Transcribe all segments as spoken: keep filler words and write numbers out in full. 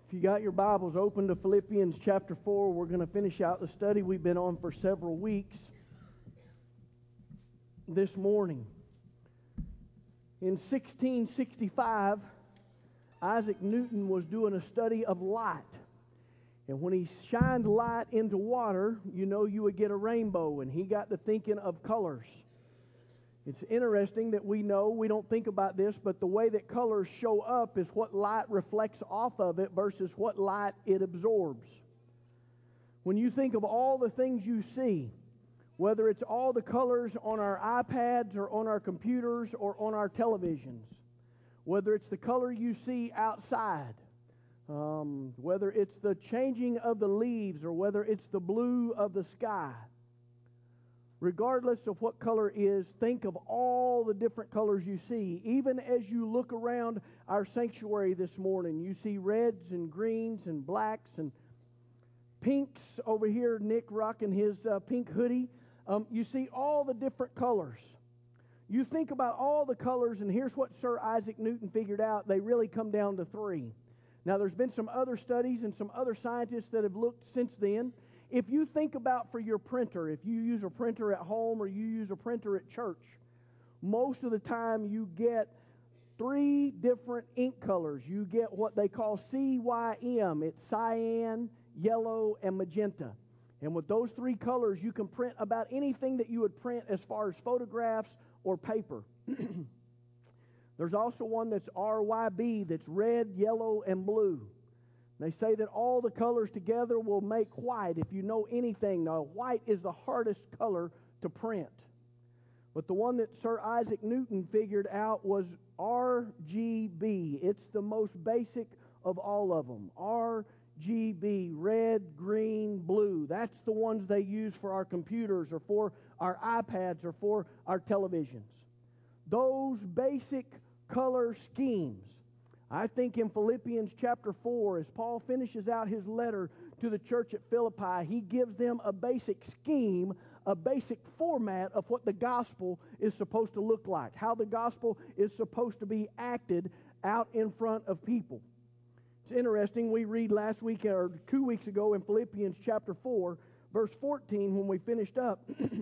If you got your Bibles open to Philippians chapter four, we're going to finish out the study we've been on for several weeks this morning. In sixteen sixty-five, Isaac Newton was doing a study of light. And when he shined light into water, you know you would get a rainbow, and he got to thinking of colors. It's interesting that we know, we don't think about this, but the way that colors show up is what light reflects off of it versus what light it absorbs. When you think of all the things you see, whether it's all the colors on our iPads or on our computers or on our televisions, whether it's the color you see outside, um, whether it's the changing of the leaves or whether it's the blue of the sky, regardless of what color is, think of all the different colors you see. Even as you look around our sanctuary this morning, you see reds and greens and blacks and pinks over here. Nick rocking his uh, pink hoodie. Um, you see all the different colors. You think about all the colors, and here's what Sir Isaac Newton figured out. They really come down to three. Now, there's been some other studies and some other scientists that have looked since then. If you think about for your printer, if you use a printer at home or you use a printer at church, most of the time you get three different ink colors. You get what they call C Y M. It's cyan, yellow, and magenta. And with those three colors, you can print about anything that you would print as far as photographs or paper. There's also one that's R Y B, that's red, yellow, and blue. They say that all the colors together will make white. If you know anything, now white is the hardest color to print. But the one that Sir Isaac Newton figured out was R G B. It's the most basic of all of them. R G B, red, green, blue. That's the ones they use for our computers or for our iPads or for our televisions. Those basic color schemes, I think in Philippians chapter four, as Paul finishes out his letter to the church at Philippi, he gives them a basic scheme, a basic format of what the gospel is supposed to look like, how the gospel is supposed to be acted out in front of people. It's interesting, we read last week or two weeks ago in Philippians chapter four, verse fourteen, when we finished up,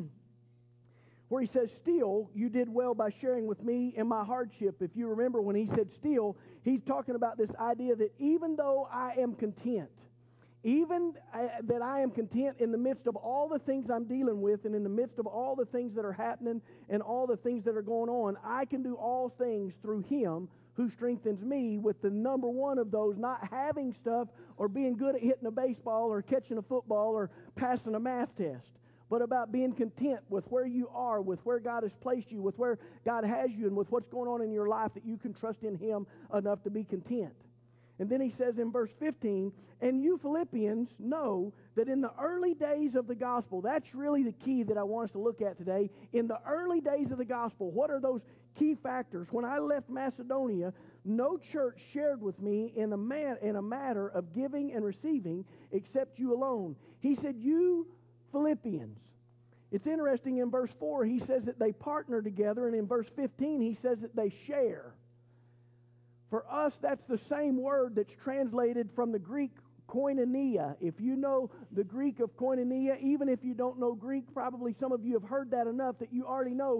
where he says, still, you did well by sharing with me in my hardship. If you remember when he said still, he's talking about this idea that even though I am content, even uh, that I am content in the midst of all the things I'm dealing with and in the midst of all the things that are happening and all the things that are going on, I can do all things through him who strengthens me, with the number one of those not having stuff or being good at hitting a baseball or catching a football or passing a math test, but about being content with where you are, with where God has placed you, with where God has you, and with what's going on in your life, that you can trust in him enough to be content. And then he says in verse fifteen, and you Philippians know that in the early days of the gospel, that's really the key that I want us to look at today. In the early days of the gospel, what are those key factors? When I left Macedonia, no church shared with me in a, man, in a matter of giving and receiving except you alone. He said, you Philippians. It's interesting, in verse four, he says that they partner together, and in verse fifteen, he says that they share. For us, that's the same word that's translated from the Greek koinonia. If you know the Greek of koinonia, even if you don't know Greek, probably some of you have heard that enough that you already know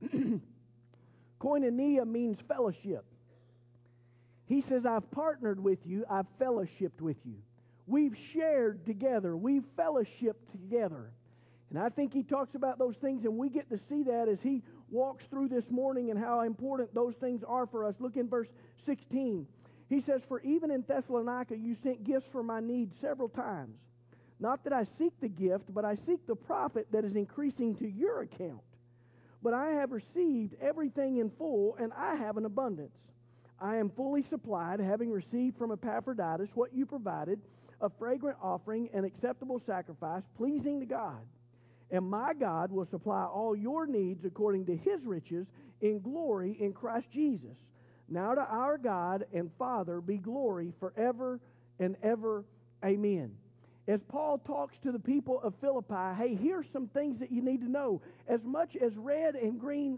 koinonia means fellowship. He says, I've partnered with you, I've fellowshipped with you. We've shared together. We've fellowshipped together. And I think he talks about those things, and we get to see that as he walks through this morning and how important those things are for us. Look in verse sixteen. He says, for even in Thessalonica you sent gifts for my needs several times. Not that I seek the gift, but I seek the profit that is increasing to your account. But I have received everything in full, and I have an abundance. I am fully supplied, having received from Epaphroditus what you provided, a fragrant offering, an acceptable sacrifice, pleasing to God. And my God will supply all your needs according to his riches in glory in Christ Jesus. Now to our God and Father be glory forever and ever. Amen. As Paul talks to the people of Philippi, hey, here's some things that you need to know. As much as red and green,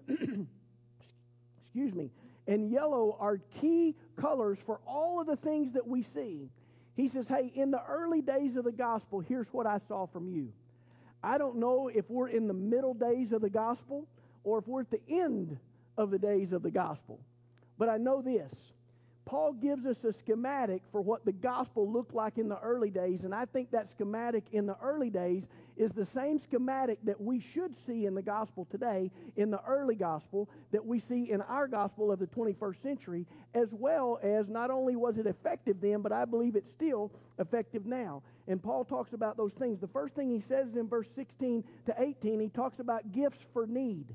excuse me, and yellow are key colors for all of the things that we see, He says, hey, in the early days of the gospel, here's what I saw from you. I don't know if we're in the middle days of the gospel or if we're at the end of the days of the gospel. But I know this. Paul gives us a schematic for what the gospel looked like in the early days, and I think that schematic in the early days is the same schematic that we should see in the gospel today, in the early gospel, that we see in our gospel of the twenty-first century, as well as not only was it effective then, but I believe it's still effective now. And Paul talks about those things. The first thing he says in verse sixteen to eighteen, he talks about gifts for need.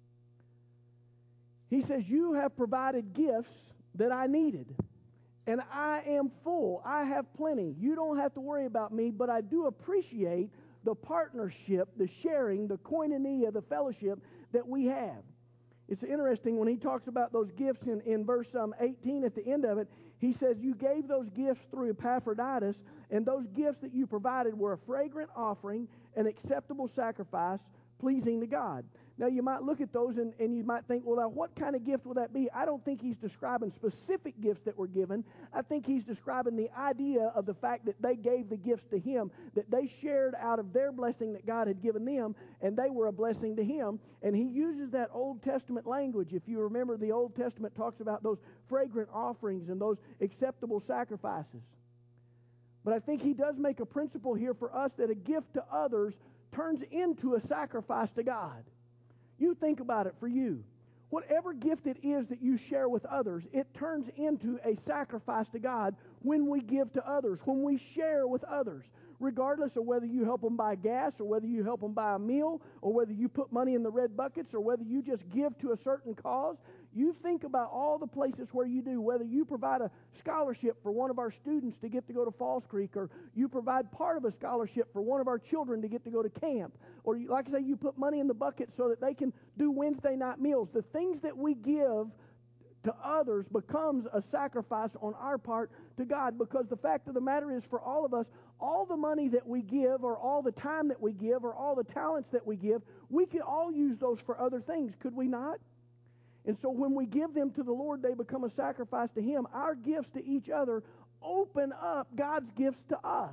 He says, you have provided gifts that I needed, and I am full. I have plenty. You don't have to worry about me, but I do appreciate the partnership, the sharing, the koinonia, the fellowship that we have. It's interesting when he talks about those gifts in, in verse um, eighteen at the end of it, he says, you gave those gifts through Epaphroditus, and those gifts that you provided were a fragrant offering, an acceptable sacrifice, pleasing to God. Now, you might look at those and, and you might think, well, now, what kind of gift will that be? I don't think he's describing specific gifts that were given. I think he's describing the idea of the fact that they gave the gifts to him, that they shared out of their blessing that God had given them, and they were a blessing to him. And he uses that Old Testament language. If you remember, the Old Testament talks about those fragrant offerings and those acceptable sacrifices. But I think he does make a principle here for us that a gift to others turns into a sacrifice to God. You think about it for you. Whatever gift it is that you share with others, it turns into a sacrifice to God when we give to others, when we share with others, regardless of whether you help them buy gas or whether you help them buy a meal or whether you put money in the red buckets or whether you just give to a certain cause. You think about all the places where you do, whether you provide a scholarship for one of our students to get to go to Falls Creek, or you provide part of a scholarship for one of our children to get to go to camp, or you, like I say, you put money in the bucket so that they can do Wednesday night meals. The things that we give to others becomes a sacrifice on our part to God, because the fact of the matter is, for all of us, all the money that we give or all the time that we give or all the talents that we give, we could all use those for other things, could we not? And so when we give them to the Lord, they become a sacrifice to him. Our gifts to each other open up God's gifts to us.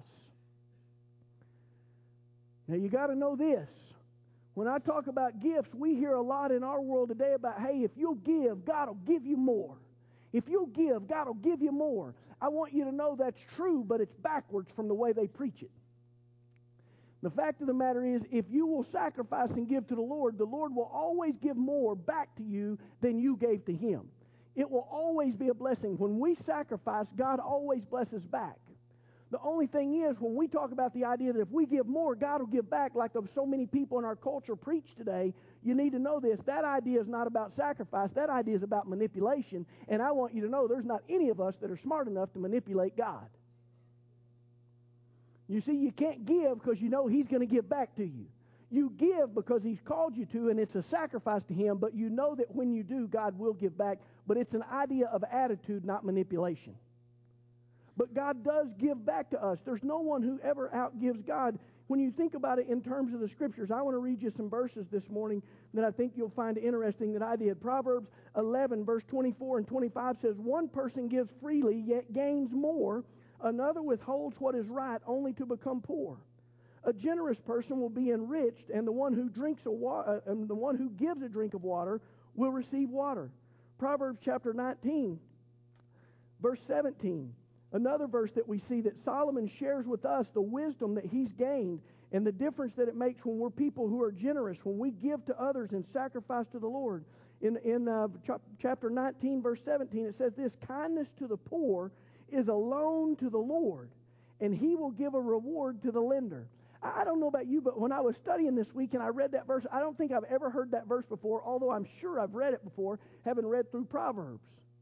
Now you got to know this. When I talk about gifts, we hear a lot in our world today about, hey, if you'll give, God will give you more. If you'll give, God will give you more. I want you to know that's true, but it's backwards from the way they preach it. The fact of the matter is, if you will sacrifice and give to the Lord, the Lord will always give more back to you than you gave to him. It will always be a blessing. When we sacrifice, God always blesses back. The only thing is, when we talk about the idea that if we give more, God will give back, like so many people in our culture preach today, you need to know this. That idea is not about sacrifice. That idea is about manipulation. And I want you to know there's not any of us that are smart enough to manipulate God. You see, you can't give because you know he's going to give back to you. You give because he's called you to, and it's a sacrifice to him, but you know that when you do, God will give back. But it's an idea of attitude, not manipulation. But God does give back to us. There's no one who ever outgives God. When you think about it in terms of the Scriptures, I want to read you some verses this morning that I think you'll find interesting that I did. Proverbs eleven, verse twenty-four and twenty-five says, one person gives freely, yet gains more. Another withholds what is right, only to become poor. A generous person will be enriched, and the one who drinks a wa- uh, and the one who gives a drink of water will receive water. Proverbs chapter nineteen, verse seventeen. Another verse that we see that Solomon shares with us the wisdom that he's gained and the difference that it makes when we're people who are generous, when we give to others and sacrifice to the Lord. In, in uh, ch- chapter nineteen, verse seventeen, it says this, kindness to the poor is a loan to the Lord, and he will give a reward to the lender. I don't know about you, but when I was studying this week and I read that verse, I don't think I've ever heard that verse before, although I'm sure I've read it before, having read through Proverbs.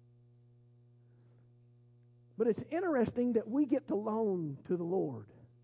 But it's interesting that we get to loan to the Lord.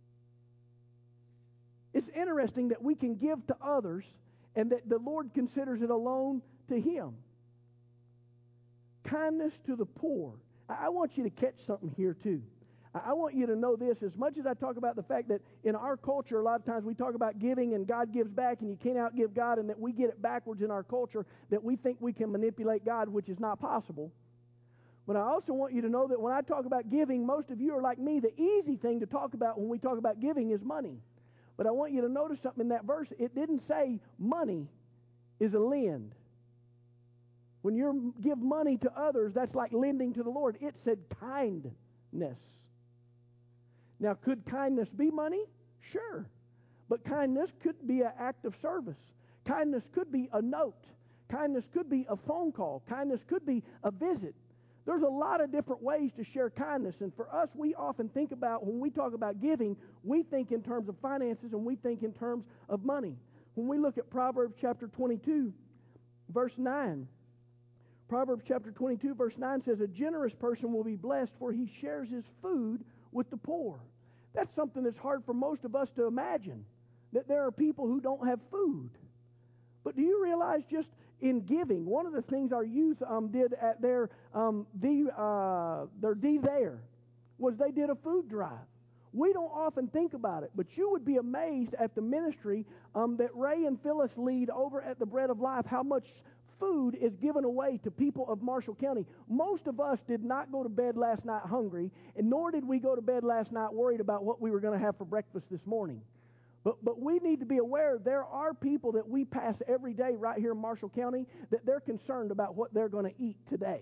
It's interesting that we can give to others and that the Lord considers it a loan to him. Kindness to the poor. I want you to catch something here too. I want you to know this. As much as I talk about the fact that in our culture, a lot of times we talk about giving and God gives back and you can't outgive God, and that we get it backwards in our culture, that we think we can manipulate God, which is not possible. But I also want you to know that when I talk about giving, most of you are like me. The easy thing to talk about when we talk about giving is money. But I want you to notice something in that verse. It didn't say money is a lend. When you give money to others, that's like lending to the Lord. It said kindness. Now, could kindness be money? Sure. But kindness could be an act of service. Kindness could be a note. Kindness could be a phone call. Kindness could be a visit. There's a lot of different ways to share kindness. And for us, we often think about, when we talk about giving, we think in terms of finances and we think in terms of money. When we look at Proverbs chapter twenty-two, verse nine, Proverbs chapter twenty-two, verse nine says, a generous person will be blessed, for he shares his food with the poor. That's something that's hard for most of us to imagine, that there are people who don't have food. But do you realize just in giving, one of the things our youth um, did at their um, the uh, their D there was they did a food drive. We don't often think about it, but you would be amazed at the ministry um, that Ray and Phyllis lead over at the Bread of Life, how much food is given away to people of Marshall County. Most of us did not go to bed last night hungry, and nor did we go to bed last night worried about what we were going to have for breakfast this morning. But but we need to be aware there are people that we pass every day right here in Marshall County that they're concerned about what they're going to eat today.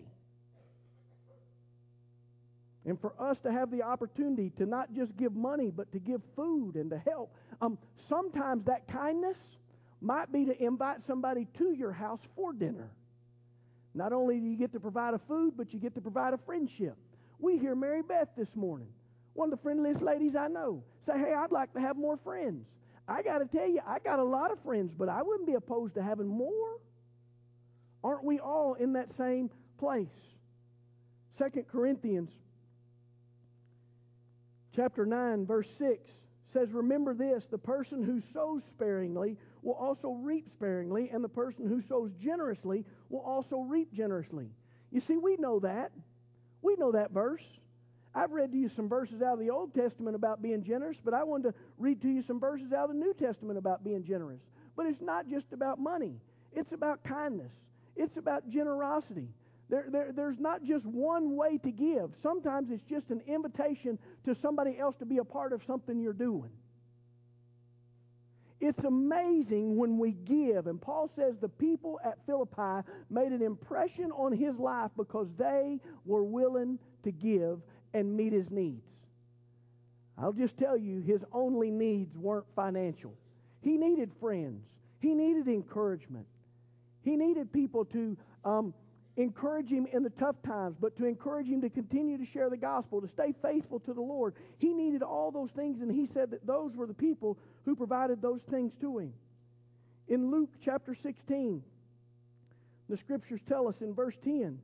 And for us to have the opportunity to not just give money, but to give food and to help, um, sometimes that kindness might be to invite somebody to your house for dinner. Not only do you get to provide a food, but you get to provide a friendship. We hear Mary Beth this morning, one of the friendliest ladies I know, say, hey, I'd like to have more friends. I got to tell you, I got a lot of friends, but I wouldn't be opposed to having more. Aren't we all in that same place? Second Corinthians chapter nine, verse six says, remember this, the person who sows sparingly will also reap sparingly, and the person who sows generously will also reap generously. You see, we know that. We know that verse. I've read to you some verses out of the Old Testament about being generous, but I wanted to read to you some verses out of the New Testament about being generous. But it's not just about money. It's about kindness. It's about generosity. There, there, there's not just one way to give. Sometimes it's just an invitation to somebody else to be a part of something you're doing. It's amazing when we give. And Paul says the people at Philippi made an impression on his life because they were willing to give and meet his needs. I'll just tell you, his only needs weren't financial. He needed friends. He needed encouragement. He needed people to um, encourage him in the tough times, but to encourage him to continue to share the gospel, to stay faithful to the Lord. He needed all those things, and he said that those were the people who provided those things to him. In Luke chapter sixteen, the scriptures tell us in verse ten,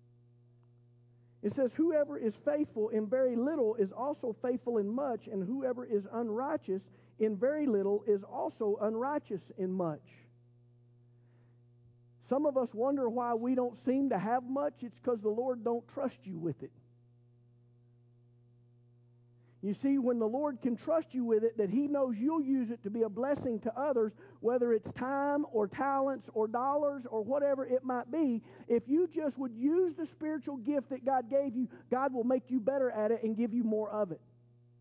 it says, whoever is faithful in very little is also faithful in much, and whoever is unrighteous in very little is also unrighteous in much. Some of us wonder why we don't seem to have much. It's because the Lord don't trust you with it. You see, when the Lord can trust you with it, that He knows you'll use it to be a blessing to others, whether it's time or talents or dollars or whatever it might be, if you just would use the spiritual gift that God gave you, God will make you better at it and give you more of it.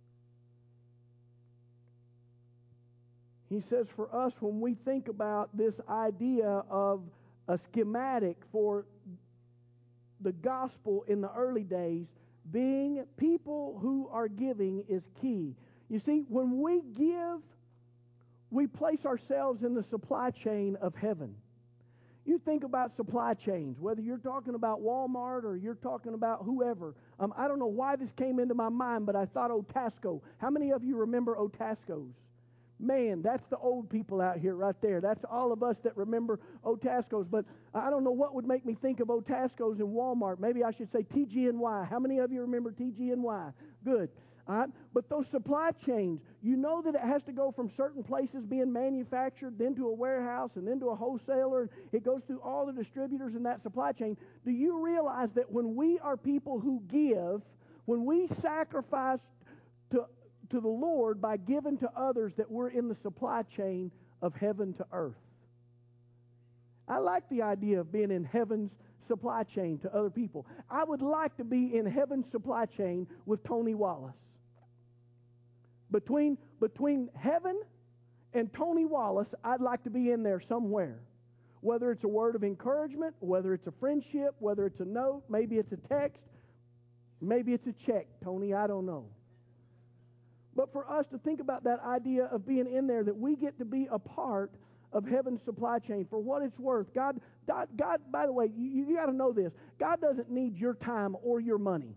He says for us, when we think about this idea of a schematic for the gospel in the early days, being people who are giving is key. You see, when we give, we place ourselves in the supply chain of heaven. You think about supply chains, whether you're talking about Walmart or you're talking about whoever. Um, I don't know why this came into my mind, but I thought Otasco. How many of you remember Otascos? Man, that's the old people out here right there. That's all of us that remember Otascos. But I don't know what would make me think of Otascos and Walmart. Maybe I should say T G N Y. How many of you remember T G N Y? Good. All right? But those supply chains, you know that it has to go from certain places being manufactured, then to a warehouse, and then to a wholesaler. It goes through all the distributors in that supply chain. Do you realize that when we are people who give, when we sacrifice to to the Lord by giving to others, that we're in the supply chain of heaven to earth? I like the idea of being in heaven's supply chain to other people. I would like to be in heaven's supply chain with Tony Wallace. Between, between heaven and Tony Wallace, I'd like to be in there somewhere. Whether it's a word of encouragement, whether it's a friendship, whether it's a note, maybe it's a text, maybe it's a check, Tony, I don't know. But for us to think about that idea of being in there, that we get to be a part of heaven's supply chain for what it's worth. God, God, God by the way, you, you got to know this. God doesn't need your time or your money.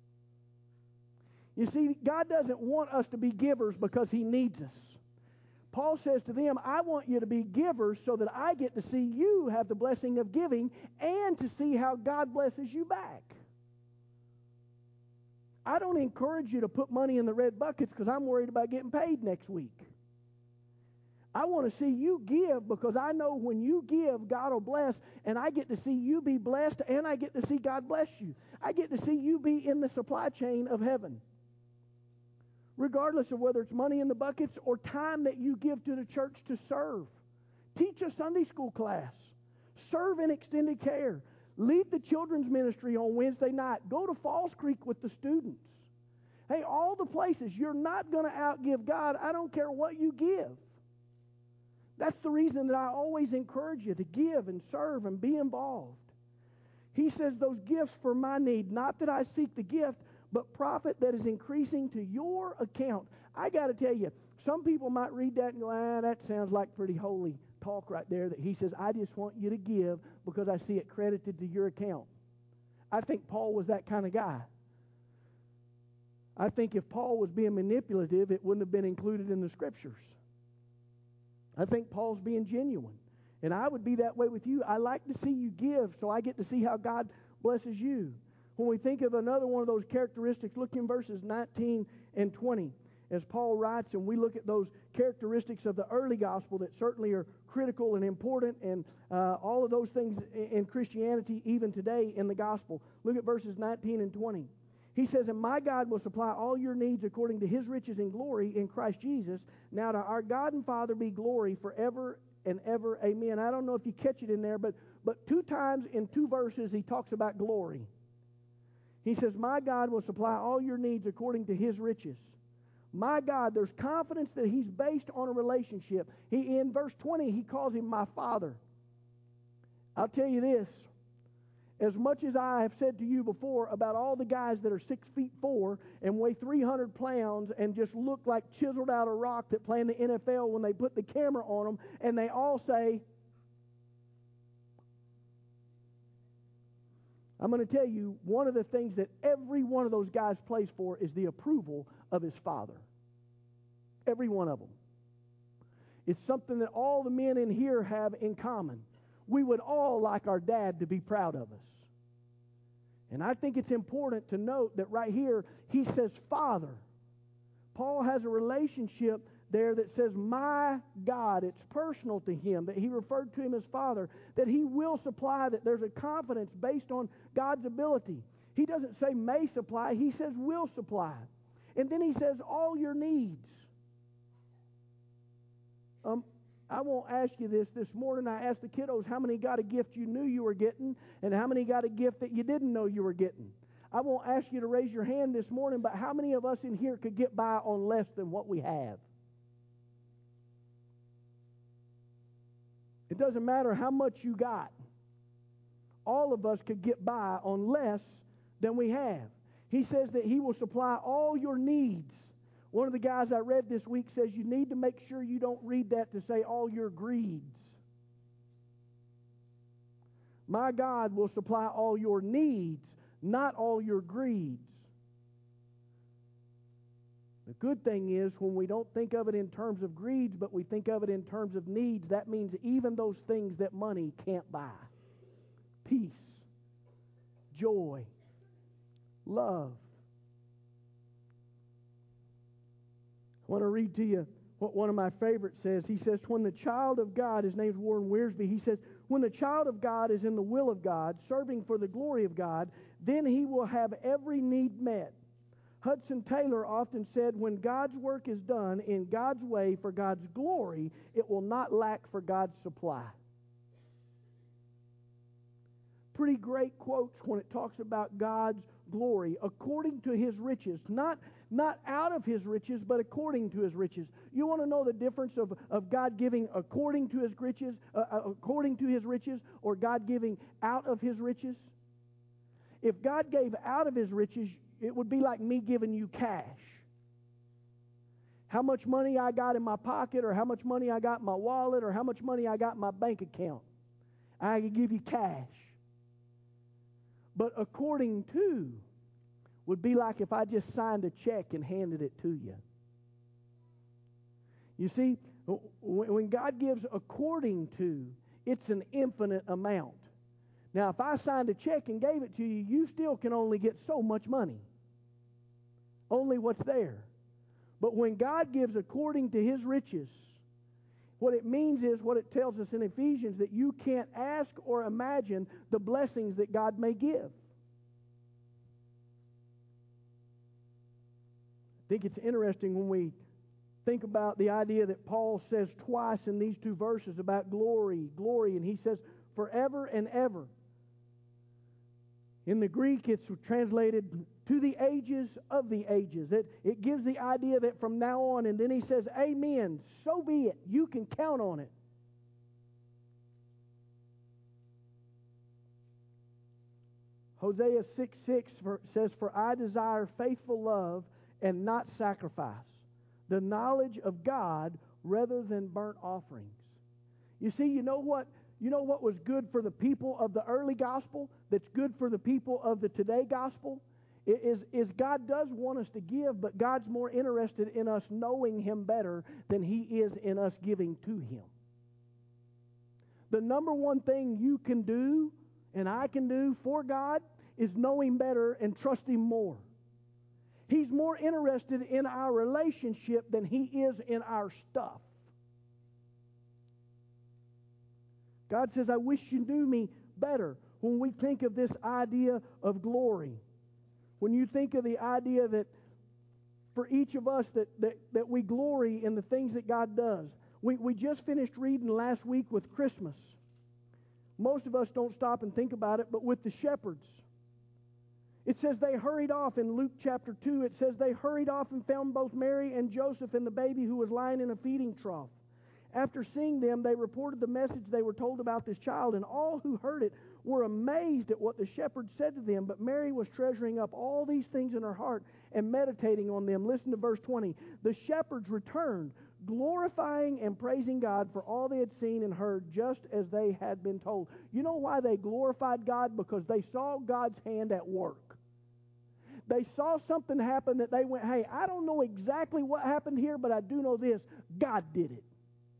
You see, God doesn't want us to be givers because He needs us. Paul says to them, I want you to be givers so that I get to see you have the blessing of giving and to see how God blesses you back. I don't encourage you to put money in the red buckets because I'm worried about getting paid next week. I want to see you give because I know when you give, God will bless, and I get to see you be blessed, and I get to see God bless you. I get to see you be in the supply chain of heaven. Regardless of whether it's money in the buckets or time that you give to the church to serve. Teach a Sunday school class. Serve in extended care. Lead the children's ministry on Wednesday night. Go to Falls Creek with the students. Hey, all the places, you're not going to outgive God. I don't care what you give. That's the reason that I always encourage you to give and serve and be involved. He says those gifts for my need, not that I seek the gift, but profit that is increasing to your account. I got to tell you, some people might read that and go, ah, that sounds like pretty holy talk right there, that he says, I just want you to give because I see it credited to your account. I think Paul was that kind of guy. I think if Paul was being manipulative, it wouldn't have been included in the Scriptures. I think Paul's being genuine. And I would be that way with you. I like to see you give so I get to see how God blesses you. When we think of another one of those characteristics, look in verses nineteen and twenty. As Paul writes, and we look at those characteristics of the early gospel that certainly are critical and important, and uh, all of those things in Christianity even today in the gospel. Look at verses nineteen and twenty. He says, and my God will supply all your needs according to His riches in glory in Christ Jesus. Now to our God and Father be glory forever and ever. Amen. I don't know if you catch it in there, but, but two times in two verses he talks about glory. He says, my God will supply all your needs according to His riches. My God, there's confidence that He's based on a relationship. He, in verse twenty, he calls Him my Father. I'll tell you this. As much as I have said to you before about all the guys that are six feet four and weigh three hundred pounds and just look like chiseled out of rock that play in the N F L when they put the camera on them, and they all say, I'm going to tell you, one of the things that every one of those guys plays for is the approval of his father. Every one of them. It's something that all the men in here have in common. We would all like our dad to be proud of us. And I think it's important to note that right here, he says Father. Paul has a relationship there that says, my God. It's personal to him, that he referred to him as Father, that he will supply, that there's a confidence based on God's ability. He doesn't say may supply, he says will supply. And then he says all your needs. Um, I won't ask you this. This morning I asked the kiddos how many got a gift you knew you were getting and how many got a gift that you didn't know you were getting. I won't ask you to raise your hand this morning, but how many of us in here could get by on less than what we have? It doesn't matter how much you got. All of us could get by on less than we have. He says that He will supply all your needs. One of the guys I read this week says you need to make sure you don't read that to say all your greeds. My God will supply all your needs, not all your greeds. The good thing is when we don't think of it in terms of greeds, but we think of it in terms of needs, that means even those things that money can't buy. Peace, joy, love. I want to read to you what one of my favorites says. He says, when the child of God, his name's Warren Wiersbe, he says, when the child of God is in the will of God, serving for the glory of God, then he will have every need met. Hudson Taylor often said, when God's work is done in God's way for God's glory, it will not lack for God's supply. pretty great quotes when it talks about God's glory, according to His riches. Not, not out of His riches, but according to His riches. You want to know the difference of, of God giving according to His riches, uh, according to His riches, or God giving out of His riches? If God gave out of His riches, it would be like me giving you cash. How much money I got in my pocket, or how much money I got in my wallet, or how much money I got in my bank account. I could give you cash. But according to would be like if I just signed a check and handed it to you. You see, when God gives according to, it's an infinite amount. Now, if I signed a check and gave it to you, you still can only get so much money. Only what's there. But when God gives according to His riches, what it means is what it tells us in Ephesians, that you can't ask or imagine the blessings that God may give. I think it's interesting when we think about the idea that Paul says twice in these two verses about glory, glory, and he says forever and ever. In the Greek, it's translated to the ages of the ages. It, it gives the idea that from now on, and then he says, amen, so be it. You can count on it. Hosea six six says, for I desire faithful love and not sacrifice, the knowledge of God rather than burnt offerings. You see, you know what? You know what was good for the people of the early gospel that's good for the people of the today gospel? Is, is God does want us to give, but God's more interested in us knowing Him better than He is in us giving to Him. The number one thing you can do and I can do for God is know Him better and trust Him more. He's more interested in our relationship than He is in our stuff. God says, I wish you knew me better. When we think of this idea of glory, when you think of the idea that for each of us that, that, that we glory in the things that God does. We, we just finished reading last week with Christmas. Most of us don't stop and think about it, but with the shepherds. It says they hurried off in Luke chapter two. It says they hurried off and found both Mary and Joseph and the baby who was lying in a feeding trough. After seeing them, they reported the message they were told about this child, and all who heard it were amazed at what the shepherds said to them. But Mary was treasuring up all these things in her heart and meditating on them. Listen to verse twenty. The shepherds returned, glorifying and praising God for all they had seen and heard, just as they had been told. You know why they glorified God? Because they saw God's hand at work. They saw something happen that they went, hey, I don't know exactly what happened here, but I do know this. God did it.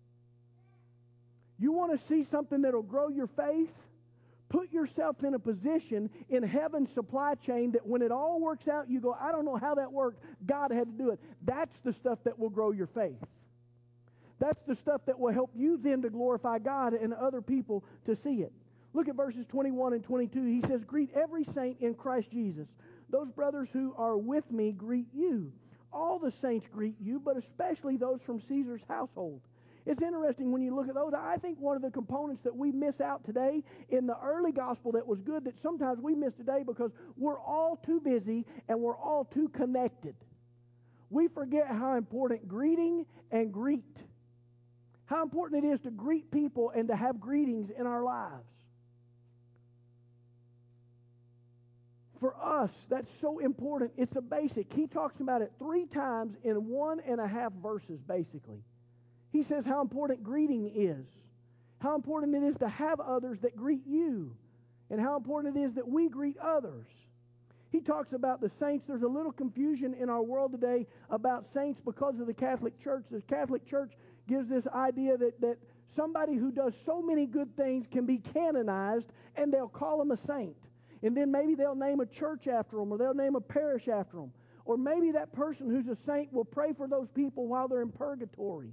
You want to see something that'll grow your faith? Put yourself in a position in heaven's supply chain that when it all works out, you go, I don't know how that worked. God had to do it. That's the stuff that will grow your faith. That's the stuff that will help you then to glorify God and other people to see it. Look at verses twenty-one and twenty-two. He says, greet every saint in Christ Jesus. Those brothers who are with me greet you. All the saints greet you, but especially those from Caesar's household. It's interesting when you look at those. I think one of the components that we miss out today in the early gospel that was good, that sometimes we miss today because we're all too busy and we're all too connected. We forget how important greeting and greet, how important it is to greet people and to have greetings in our lives. For us, that's so important. It's a basic. He talks about it three times in one and a half verses, basically. He says how important greeting is, how important it is to have others that greet you, and how important it is that we greet others. He talks about the saints. There's a little confusion in our world today about saints because of the Catholic Church. The Catholic Church gives this idea that, that somebody who does so many good things can be canonized, and they'll call them a saint. And then maybe they'll name a church after them, or they'll name a parish after them. Or maybe that person who's a saint will pray for those people while they're in purgatory.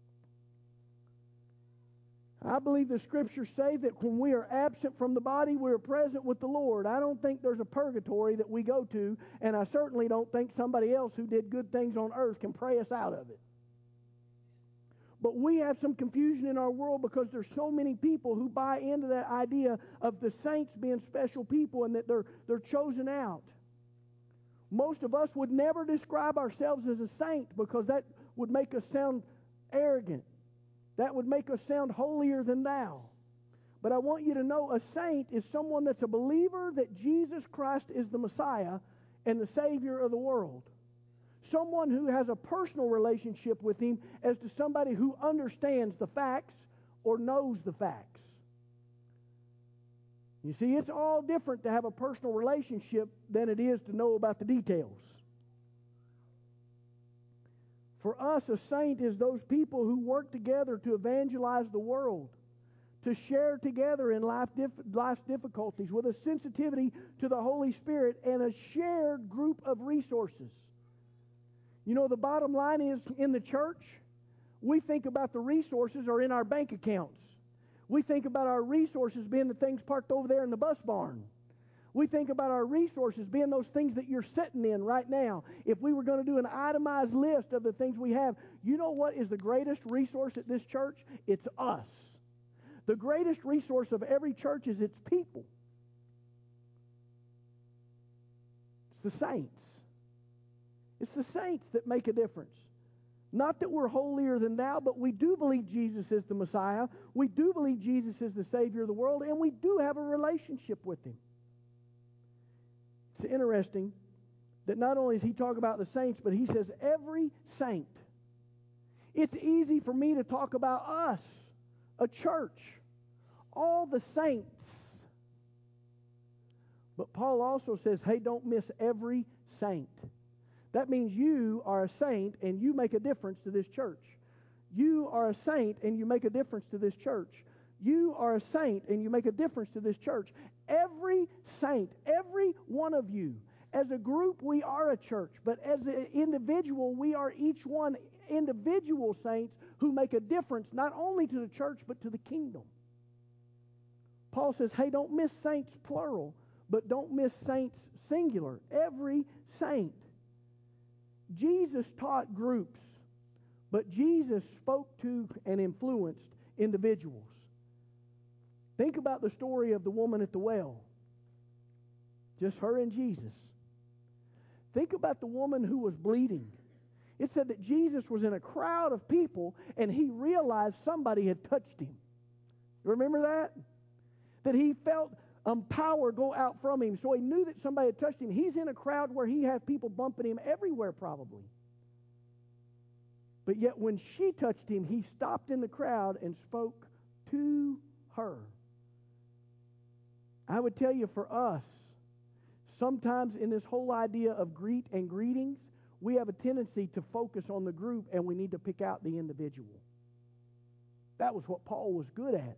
I believe the Scriptures say that when we are absent from the body, we are present with the Lord. I don't think there's a purgatory that we go to, and I certainly don't think somebody else who did good things on earth can pray us out of it. But we have some confusion in our world because there's so many people who buy into that idea of the saints being special people and that they're, they're chosen out. Most of us would never describe ourselves as a saint because that would make us sound arrogant. That would make us sound holier than thou. But I want you to know a saint is someone that's a believer that Jesus Christ is the Messiah and the Savior of the world. Someone who has a personal relationship with Him as to somebody who understands the facts or knows the facts. You see, it's all different to have a personal relationship than it is to know about the details. For us, a saint is those people who work together to evangelize the world, to share together in life dif- life's difficulties with a sensitivity to the Holy Spirit and a shared group of resources. You know, the bottom line is in the church, we think about the resources are in our bank accounts. We think about our resources being the things parked over there in the bus barn. We think about our resources being those things that you're sitting in right now. If we were going to do an itemized list of the things we have, you know what is the greatest resource at this church? It's us. The greatest resource of every church is its people. It's the saints. It's the saints that make a difference. Not that we're holier than thou, but we do believe Jesus is the Messiah. We do believe Jesus is the Savior of the world, and we do have a relationship with Him. It's interesting that not only does he talk about the saints, but he says every saint. It's easy for me to talk about us, a church, all the saints. But Paul also says, hey, don't miss every saint. That means you are a saint and you make a difference to this church. You are a saint and you make a difference to this church. You are a saint and you make a difference to this church. Every saint, every one of you, as a group we are a church, but as an individual we are each one individual saints who make a difference not only to the church but to the kingdom. Paul says, hey, don't miss saints plural, but don't miss saints singular. Every saint. Jesus taught groups, but Jesus spoke to and influenced individuals. Think about the story of the woman at the well. Just her and Jesus. Think about the woman who was bleeding. It said that Jesus was in a crowd of people and he realized somebody had touched him. Remember that? That he felt um, power go out from him. So he knew that somebody had touched him. He's in a crowd where he has people bumping him everywhere probably. But yet when she touched him, he stopped in the crowd and spoke to her. I would tell you for us, sometimes in this whole idea of greet and greetings, we have a tendency to focus on the group and we need to pick out the individual. That was what Paul was good at.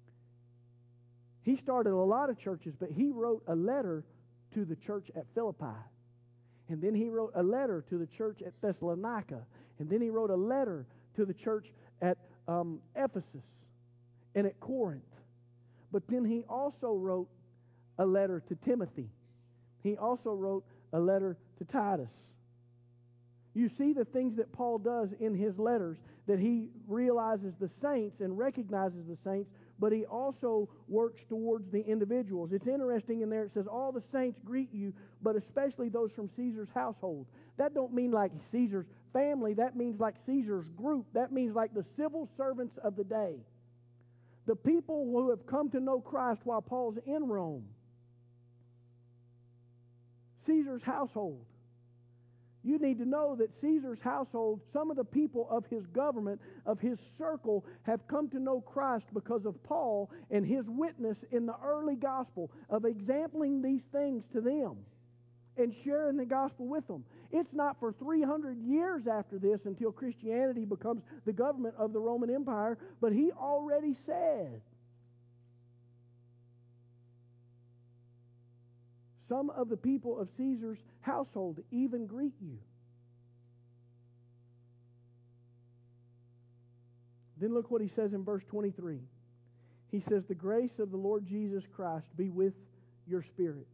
He started a lot of churches, but he wrote a letter to the church at Philippi. And then he wrote a letter to the church at Thessalonica. And then he wrote a letter to the church at um, Ephesus and at Corinth. But then he also wrote a letter to Timothy. He also wrote a letter to Titus. You see the things that Paul does in his letters, that he realizes the saints and recognizes the saints, but he also works towards the individuals. It's interesting in there, it says, all the saints greet you, but especially those from Caesar's household. That don't mean like Caesar's family. That means like Caesar's group. That means like the civil servants of the day. The people who have come to know Christ while Paul's in Rome. Caesar's household. You need to know that Caesar's household, some of the people of his government, of his circle, have come to know Christ because of Paul and his witness in the early gospel of exempling these things to them and sharing the gospel with them. It's not for three hundred years after this until Christianity becomes the government of the Roman Empire, but he already said, some of the people of Caesar's household even greet you. Then look what he says in verse twenty-three. He says, the grace of the Lord Jesus Christ be with your spirit.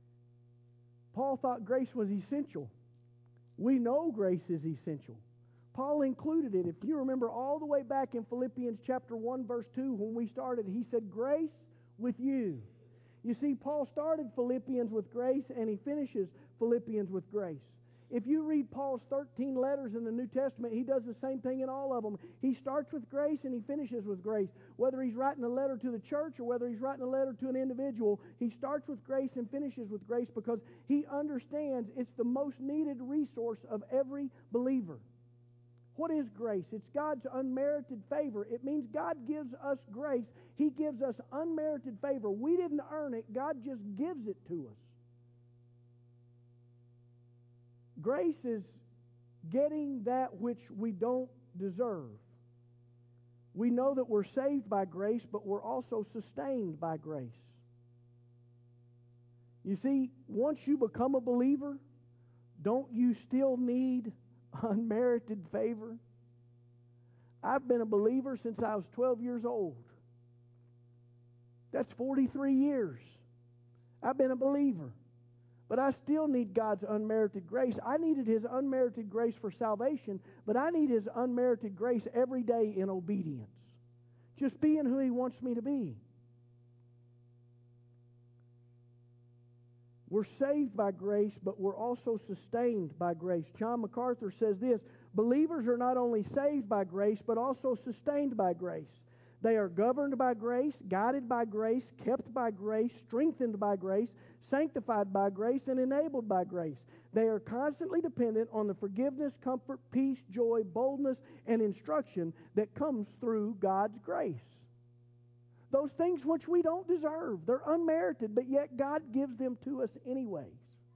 Paul thought grace was essential. We know grace is essential. Paul included it. If you remember all the way back in Philippians chapter one, verse two, when we started, he said, grace with you. You see, Paul started Philippians with grace, and he finishes Philippians with grace. If you read Paul's thirteen letters in the New Testament, he does the same thing in all of them. He starts with grace and he finishes with grace. Whether he's writing a letter to the church or whether he's writing a letter to an individual, he starts with grace and finishes with grace because he understands it's the most needed resource of every believer. What is grace? It's God's unmerited favor. It means God gives us grace. He gives us unmerited favor. We didn't earn it. God just gives it to us. Grace is getting that which we don't deserve. We know that we're saved by grace, but we're also sustained by grace. You see, once you become a believer, don't you still need unmerited favor? I've been a believer since I was twelve years old. That's forty-three years. I've been a believer. But I still need God's unmerited grace. I needed His unmerited grace for salvation, but I need His unmerited grace every day in obedience. Just being who He wants me to be. We're saved by grace, but we're also sustained by grace. John MacArthur says this, believers are not only saved by grace, but also sustained by grace. They are governed by grace, guided by grace, kept by grace, strengthened by grace, sanctified by grace, and enabled by grace. They are constantly dependent on the forgiveness, comfort, peace, joy, boldness, and instruction that comes through God's grace. Those things which we don't deserve. They're unmerited, but yet God gives them to us anyways.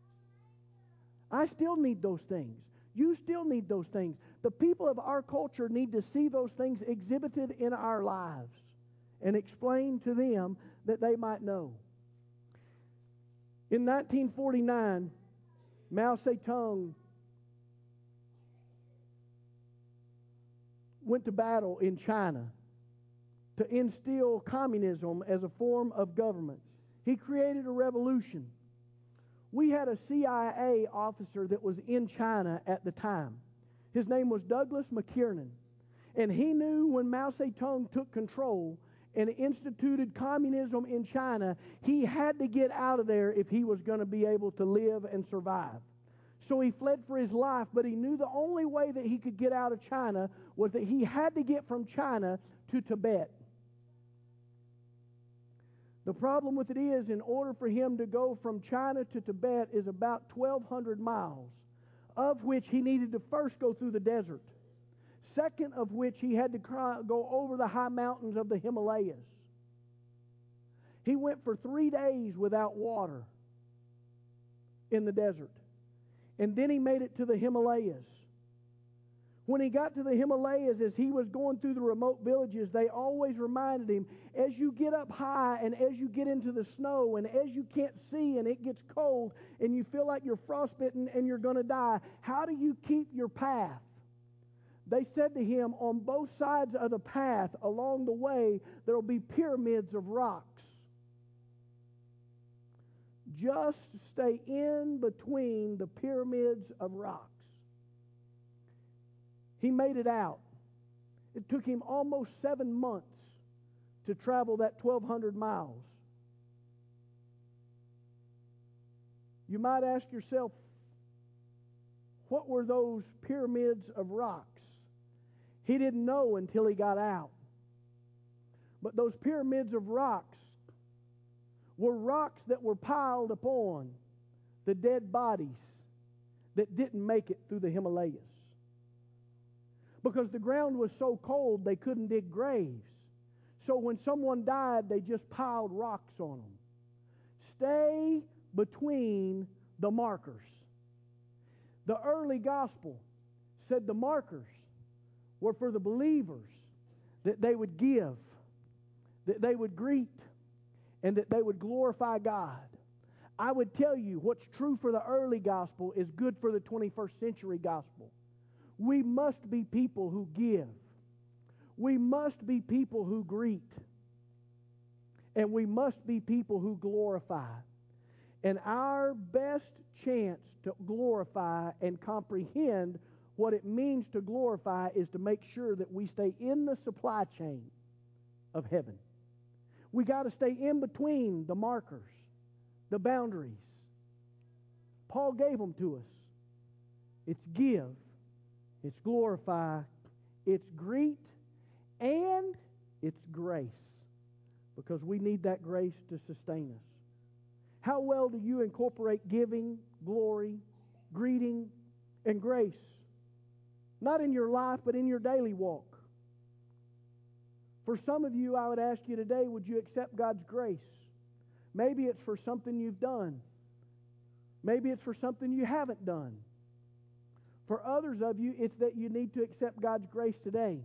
I still need those things. You still need those things. The people of our culture need to see those things exhibited in our lives and explained to them that they might know. In nineteen forty-nine, Mao Zedong went to battle in China to instill communism as a form of government. He created a revolution. We had a C I A officer that was in China at the time. His name was Douglas McKiernan. And he knew when Mao Zedong took control and instituted communism in China, he had to get out of there if he was going to be able to live and survive. So he fled for his life, but he knew the only way that he could get out of China was that he had to get from China to Tibet. The problem with it is, in order for him to go from China to Tibet is about twelve hundred miles, of which he needed to first go through the desert. Second of which he had to go over the high mountains of the Himalayas. He went for three days without water in the desert. And then he made it to the Himalayas. When he got to the Himalayas, as he was going through the remote villages, they always reminded him, as you get up high and as you get into the snow and as you can't see and it gets cold and you feel like you're frostbitten and you're going to die, how do you keep your path? They said to him, on both sides of the path along the way, there will be pyramids of rocks. Just stay in between the pyramids of rocks. He made it out. It took him almost seven months to travel that twelve hundred miles. You might ask yourself, what were those pyramids of rocks? He didn't know until he got out. But those pyramids of rocks were rocks that were piled upon the dead bodies that didn't make it through the Himalayas. Because the ground was so cold they couldn't dig graves. So when someone died, they just piled rocks on them. Stay between the markers. The early gospel said the markers were for the believers, that they would give, that they would greet, and that they would glorify God. I would tell you what's true for the early gospel is good for the twenty-first century gospel. We must be people who give. We must be people who greet. And we must be people who glorify. And our best chance to glorify and comprehend What it means to glorify is to make sure that we stay in the supply chain of heaven. We got to stay in between the markers, the boundaries. Paul gave them to us. It's give, it's glorify, it's greet, and it's grace. Because we need that grace to sustain us. How well do you incorporate giving, glory, greeting, and grace? Not in your life, but in your daily walk. For some of you, I would ask you today, would you accept God's grace? Maybe it's for something you've done. Maybe it's for something you haven't done. For others of you, it's that you need to accept God's grace today.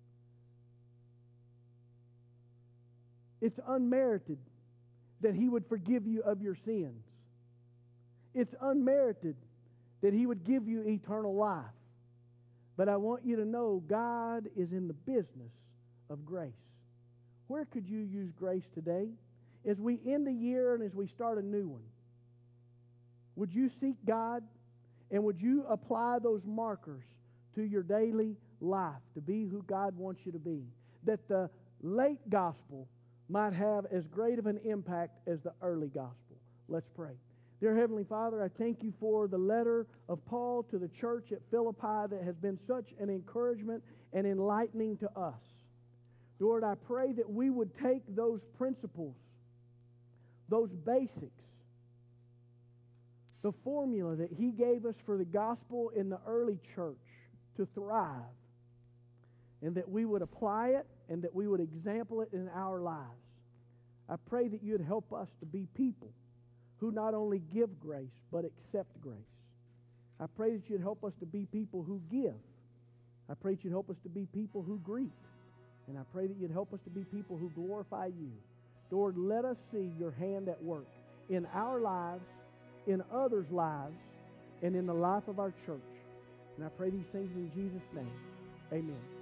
It's unmerited that He would forgive you of your sins. It's unmerited that He would give you eternal life. But I want you to know God is in the business of grace. Where could you use grace today? As we end the year and as we start a new one, would you seek God and would you apply those markers to your daily life to be who God wants you to be? That the late gospel might have as great of an impact as the early gospel. Let's pray. Dear Heavenly Father, I thank you for the letter of Paul to the church at Philippi that has been such an encouragement and enlightening to us. Lord, I pray that we would take those principles, those basics, the formula that He gave us for the gospel in the early church to thrive, and that we would apply it and that we would example it in our lives. I pray that you'd help us to be people who not only give grace, but accept grace. I pray that you'd help us to be people who give. I pray that you'd help us to be people who greet. And I pray that you'd help us to be people who glorify you. Lord, let us see your hand at work in our lives, in others' lives, and in the life of our church. And I pray these things in Jesus' name. Amen.